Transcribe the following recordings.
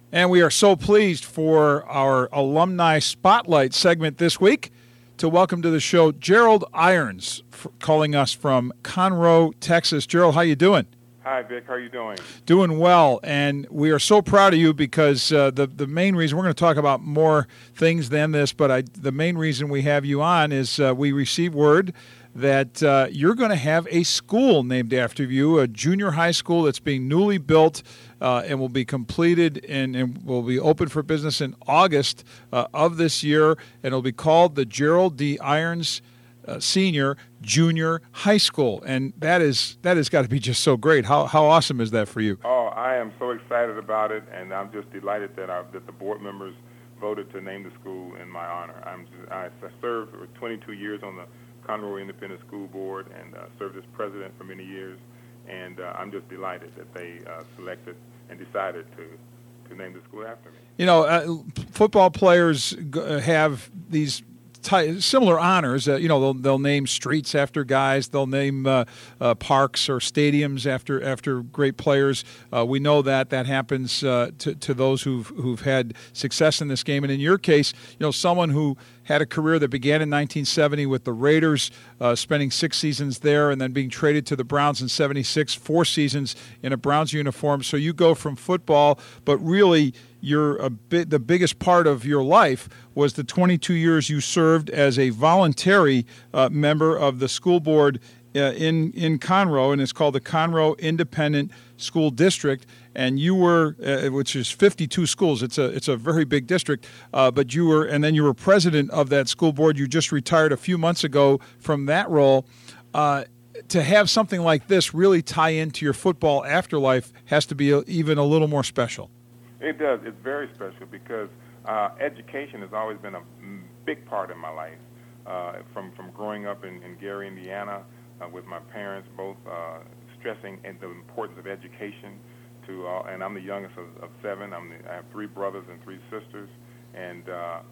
And we are so pleased for our Alumni Spotlight segment this week to welcome to the show Gerald Irons, calling us from Conroe, Texas. Gerald, how you doing? Hi, Vic. How are you doing? Doing well, and we are so proud of you because the main reason, we're going to talk about more things than this, but the main reason we have you on is we received word that you're going to have a school named after you, a junior high school that's being newly built and will be completed and will be open for business in August of this year, and it'll be called the Gerald D. Irons Senior Junior High School, and that has got to be just so great. How awesome is that for you? Oh, I am so excited about it, and I'm just delighted that the board members voted to name the school in my honor. I served for 22 years on the Conroe Independent School Board and served as president for many years, and I'm just delighted that they selected and decided to name the school after me. You know, football players have these similar honors. They'll name streets after guys. They'll name parks or stadiums after great players. We know that happens to those who've had success in this game. And in your case, someone who had a career that began in 1970 with the Raiders, spending 6 seasons there, and then being traded to the Browns in '76, 4 seasons in a Browns uniform. So you go from football, but really the biggest part of your life was the 22 years you served as a voluntary member of the school board in Conroe, and it's called the Conroe Independent School District. And you were, which is 52 schools. It's a very big district. But you were president of that school board. You just retired a few months ago from that role. To have something like this really tie into your football afterlife has to be even a little more special. It does. It's very special because education has always been a big part of my life. From growing up in Gary, Indiana, with my parents both stressing the importance of education. And I'm the youngest of 7. I have 3 brothers and 3 sisters, and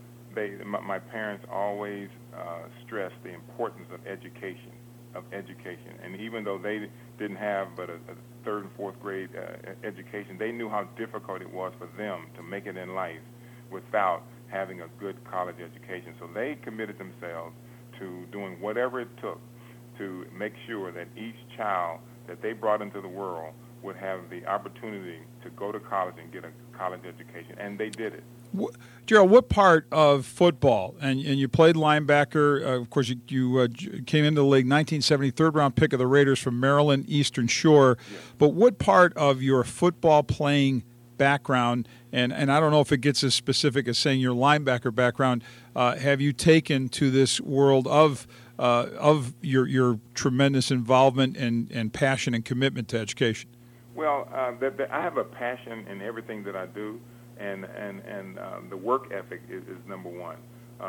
my parents always stressed the importance of education. And even though they didn't have but a 3rd and 4th grade education, they knew how difficult it was for them to make it in life without having a good college education. So they committed themselves to doing whatever it took to make sure that each child that they brought into the world would have the opportunity to go to college and get a college education, and they did it. Gerald, what part of football, and you played linebacker, of course you came into the league 1970, 3rd-round pick of the Raiders from Maryland Eastern Shore, yes. But what part of your football playing background, and I don't know if it gets as specific as saying your linebacker background, have you taken to this world of your tremendous involvement and passion and commitment to education? Well, I have a passion in everything that I do, and the work ethic is number one.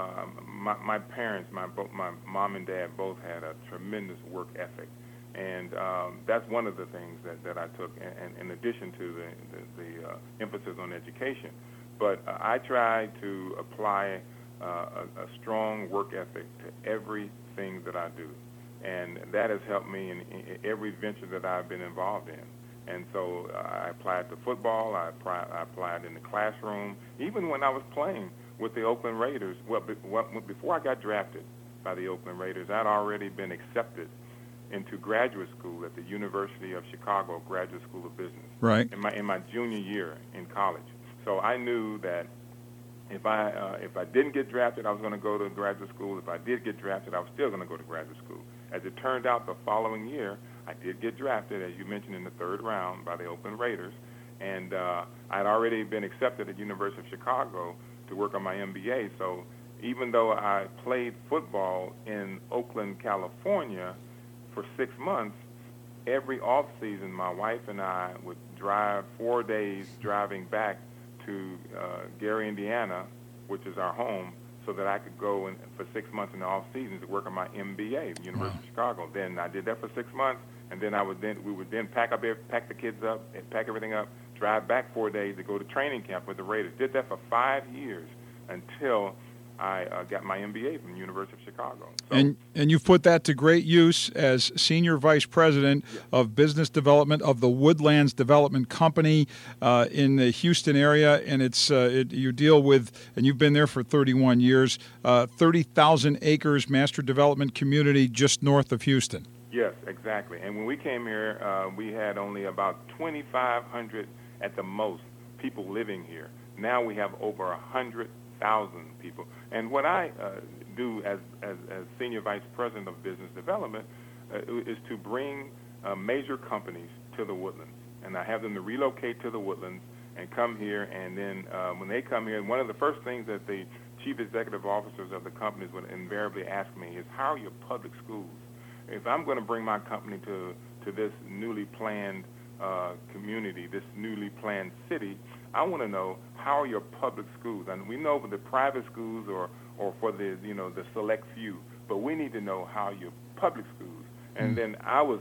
My parents, my mom and dad both had a tremendous work ethic, and that's one of the things that I took, and in addition to the emphasis on education. But I try to apply a strong work ethic to everything that I do, and that has helped me in every venture that I've been involved in. And so I applied to football, I applied in the classroom, even when I was playing with the Oakland Raiders. Well, before I got drafted by the Oakland Raiders, I'd already been accepted into graduate school at the University of Chicago Graduate School of Business. Right. In my junior year in college. So I knew that if I didn't get drafted, I was going to go to graduate school. If I did get drafted, I was still going to go to graduate school. As it turned out, the following year, I did get drafted, as you mentioned, in the 3rd round by the Oakland Raiders, and I'd already been accepted at University of Chicago to work on my MBA. So even though I played football in Oakland, California for 6 months, every off season, my wife and I would drive 4 days driving back to Gary, Indiana, which is our home, so that I could go for 6 months in the off season to work on my MBA at the University of Chicago. Then I did that for 6 months, and then we would then pack the kids up, and pack everything up, drive back 4 days to go to training camp with the Raiders. Did that for 5 years until I got my MBA from the University of Chicago. So, and you've put that to great use as Senior Vice President of Business Development of the Woodlands Development Company in the Houston area. And you deal with, and you've been there for 31 years, 30,000 acres master development community just north of Houston. Yes, exactly. And when we came here, we had only about 2,500 at the most people living here. Now we have over 100,000 people. And what I do as Senior Vice President of Business Development is to bring major companies to the Woodlands. And I have them to relocate to the Woodlands and come here. And then when they come here, one of the first things that the chief executive officers of the companies would invariably ask me is, how are your public schools? If I'm going to bring my company to this newly planned community, this newly planned city, I want to know, how are your public schools? And we know for the private schools or for the the select few, but we need to know how your public schools. And then I was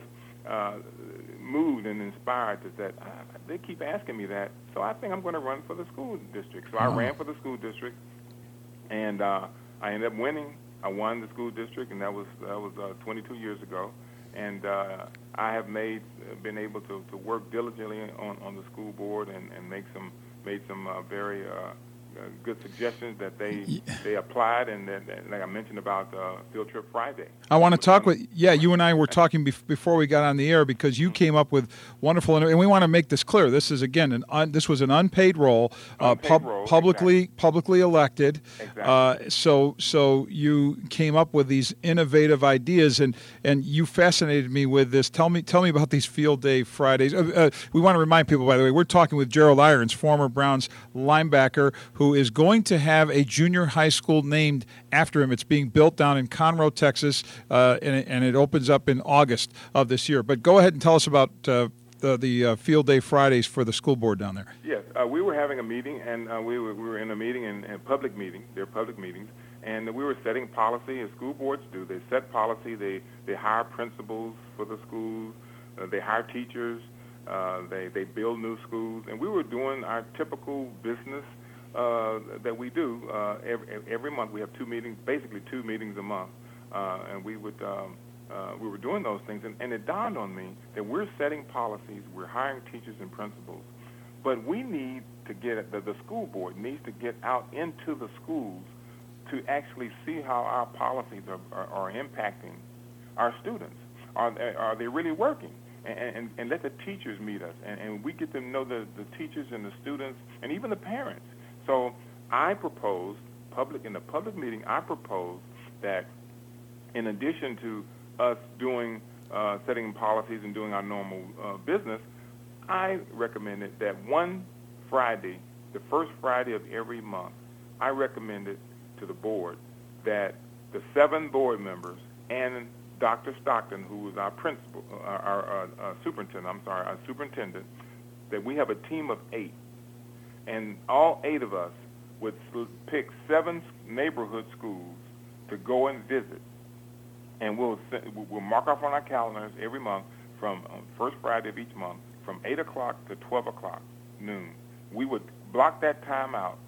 moved and inspired to that. They keep asking me that, so I think I'm going to run for the school district. So I ran for the school district, and I ended up winning. I won the school district, and that was 22 years ago. And I have been able to work diligently on the school board and made some very good suggestions that they applied, and that, like I mentioned about Field Trip Friday. I want to talk you and I were talking before we got on the air, because you came up with wonderful, and we want to make this clear. This is, again, this was an unpaid role, publicly elected. Exactly. So you came up with these innovative ideas, and you fascinated me with this. Tell me about these Field Day Fridays. We want to remind people, by the way, we're talking with Gerald Irons, former Browns linebacker, who is going to have a junior high school named after him. It's being built down in Conroe, Texas, and it opens up in August of this year. But go ahead and tell us about the Field Day Fridays for the school board down there. Yes, we were having a meeting, and we were in a meeting, and public meetings. They're public meetings, and we were setting policy, as school boards do. They set policy. They hire principals for the schools. They hire teachers. They build new schools, and we were doing our typical business that we do every month. We have basically two meetings a month, and we were doing those things, and it dawned on me that we're setting policies, we're hiring teachers and principals, but we need to get the school board needs to get out into the schools to actually see how our policies are impacting our students. Are they really working? And let the teachers meet us, and we get to know the teachers and the students and even the parents. So I proposed, in the public meeting, I proposed that in addition to us doing setting policies and doing our normal business, I recommended that one Friday, the first Friday of every month, I recommended to the board that the 7 board members and Dr. Stockton, who was our principal, our superintendent, that we have a team of 8. And all 8 of us would pick 7 neighborhood schools to go and visit. And we'll mark off on our calendars every month from first Friday of each month from 8 o'clock to 12 o'clock noon. We would block that time out,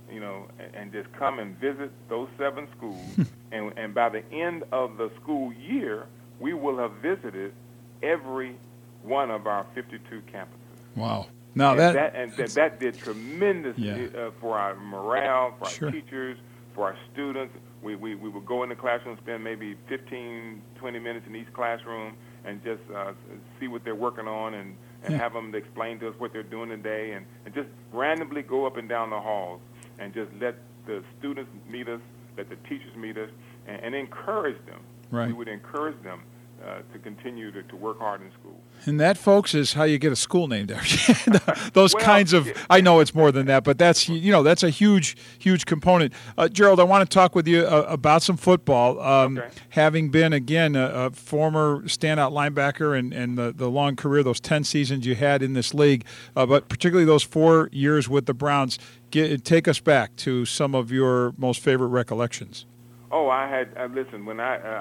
and just come and visit those 7 schools. and by the end of the school year, we will have visited every one of our 52 campuses. Wow. Now that did tremendous for our morale, for our teachers, for our students. We would go in the classroom, spend maybe 15, 20 minutes in each classroom, and just see what they're working on, and have them explain to us what they're doing today, and just randomly go up and down the halls and just let the students meet us, let the teachers meet us, and encourage them. Right. We would encourage them to continue to work hard in school. And that, folks, is how you get a school named after you. Those kinds of, I know it's more than that, but that's a huge component. Gerald, I want to talk with you about some football. Okay. Having been, again, a former standout linebacker and the long career, those 10 seasons you had in this league, but particularly those 4 years with the Browns, take us back to some of your most favorite recollections. Oh, I had listen, when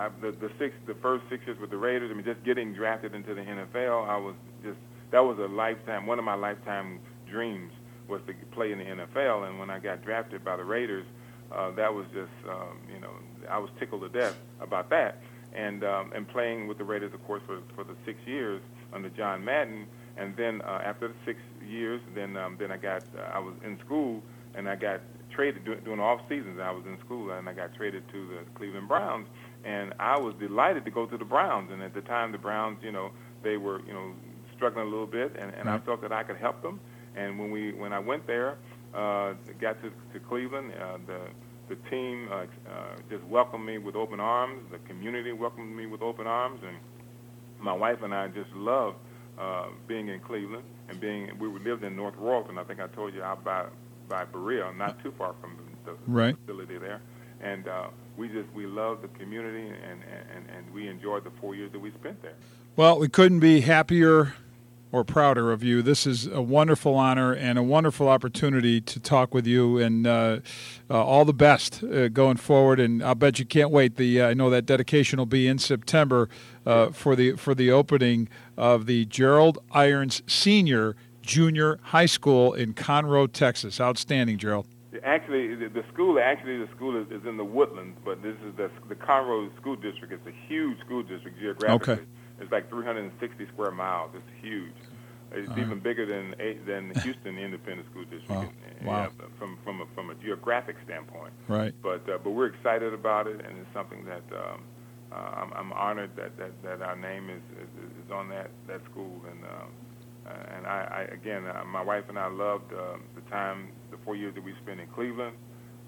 the first 6 years with the Raiders, just getting drafted into the NFL, that was a lifetime. One of my lifetime dreams was to play in the NFL. And when I got drafted by the Raiders, that was just, I was tickled to death about that. And playing with the Raiders, of course, for the 6 years under John Madden. And then after the 6 years, then I was in school, and I got traded during off seasons. I was in school, and I got traded to the Cleveland Browns, and I was delighted to go to the Browns. And at the time, the Browns, they were, struggling a little bit, and I felt that I could help them. And when I went there, got to Cleveland, the team just welcomed me with open arms. The community welcomed me with open arms, and my wife and I just loved being in Cleveland and we lived in North Royalton. I think I told you, out by Berea, not too far from the facility there. And we loved the community, and we enjoyed the 4 years that we spent there. Well, we couldn't be happier or prouder of you. This is a wonderful honor and a wonderful opportunity to talk with you, and all the best going forward. And I'll bet you can't wait. I know that dedication will be in September for the opening of the Gerald Irons Senior Junior High School in Conroe, Texas. Outstanding, Gerald. Actually, the school is in the Woodlands, but this is the Conroe School District. It's a huge school district geographically. Okay. It's like 360 square miles. It's huge. It's even bigger than Houston Independent School District. Wow. From a geographic standpoint. Right. But we're excited about it, and it's something that I'm honored that our name is on that school. And I again, my wife and I loved the 4 years that we spent in Cleveland.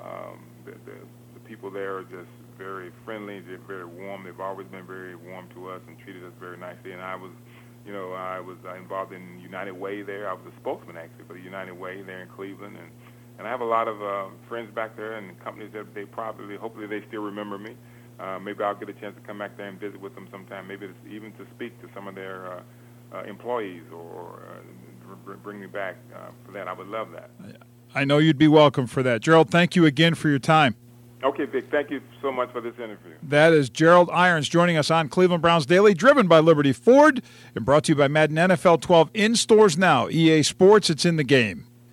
The people there are just very friendly. They're very warm. They've always been very warm to us and treated us very nicely. And I was involved in United Way there. I was a spokesman actually for the United Way there in Cleveland, and I have a lot of friends back there and companies that hopefully they still remember me. Maybe I'll get a chance to come back there and visit with them sometime. Maybe even to speak to some of their employees or bring me back for that. I would love that. I know you'd be welcome for that. Gerald, thank you again for your time. Okay, Vic, thank you so much for this interview. That is Gerald Irons joining us on Cleveland Browns Daily, driven by Liberty Ford, and brought to you by Madden NFL 12 in stores now. EA Sports, it's in the game.